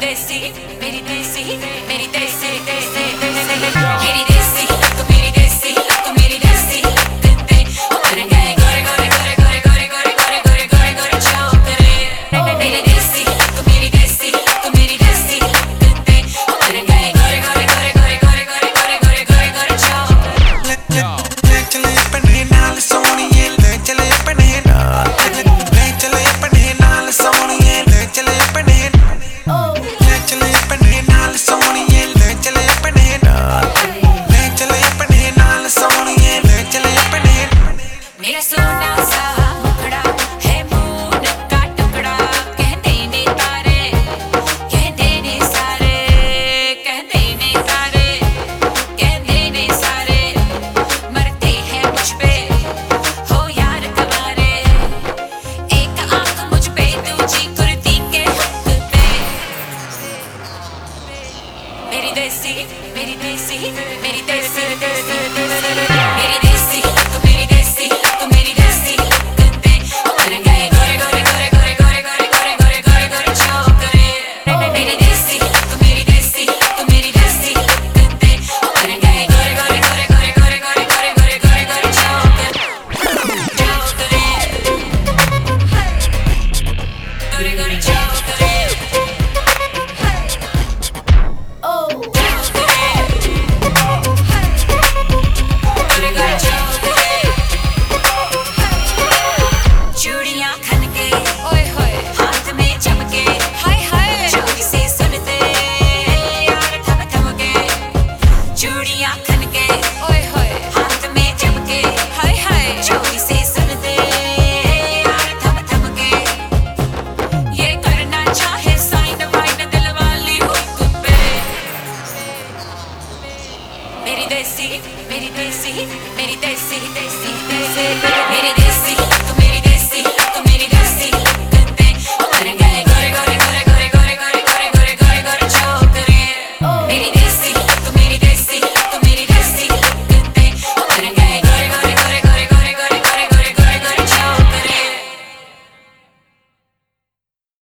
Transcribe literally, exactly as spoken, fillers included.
देसी मेरी देसी मेरी देसी देसी मेरी देसी तू मेरी देसी तू मेरी देसी ते ओ तेरे गए गोरे गोरे गोरे गोरे गोरे गोरे गोरे गोरे गोरे गोरे चौकरे मेरी देसी तू मेरी देसी तू मेरी देसी ते ओ तेरे गए गोरे गोरे गोरे गोरे गोरे गोरे गोरे गोरे गोरे चौकरे ले चले अपने नाल सोनिए ले चले अपने नाल ले चले अपने नाल सोनिए ले चले अपने ले चले अपने नाल सोनिए ले चले अपने नाल ले चले अपने नाल सोनिए ले चले अपने मेरा सोना सा मुखड़ा है मून का टुकड़ा कहते ने तारे कहते ने सारे कहते ने सारे कहते ने सारे मरते हैं मुझ पे हो यार तुम्हारे एक आंख मुझ पे दूजी कुर्ती के हुक पे मेरी देसी मेरी देसी मेरी देसी देसी मेरी देसी तू मेरी देसी तू मेरी देसी ते ओ तेरे गए गोरे गोरे गोरे गोरे गोरे गोरे गोरे गोरे गोरे गोरे चौकरे मेरी देसी तू मेरी देसी तू मेरी देसी ते ओ तेरे गए गोरे गोरे गोरे गोरे गोरे गोरे गोरे गोरे गोरे गोरे चौकरे चौकरे गोरे गोरे चौकरे चूड़ियां खनके ओए होए हाथ में चमके हाय हाय चोरी से सुनते यार थम थम के चूड़ियां खनके ओए होए हाथ में चमके हाय हाय चोरी से सुनते यार थम थम के ये करना चाहे साइन वाइन दिल वाली हुक पे मेरी देसी मेरी देसी मेरी देसी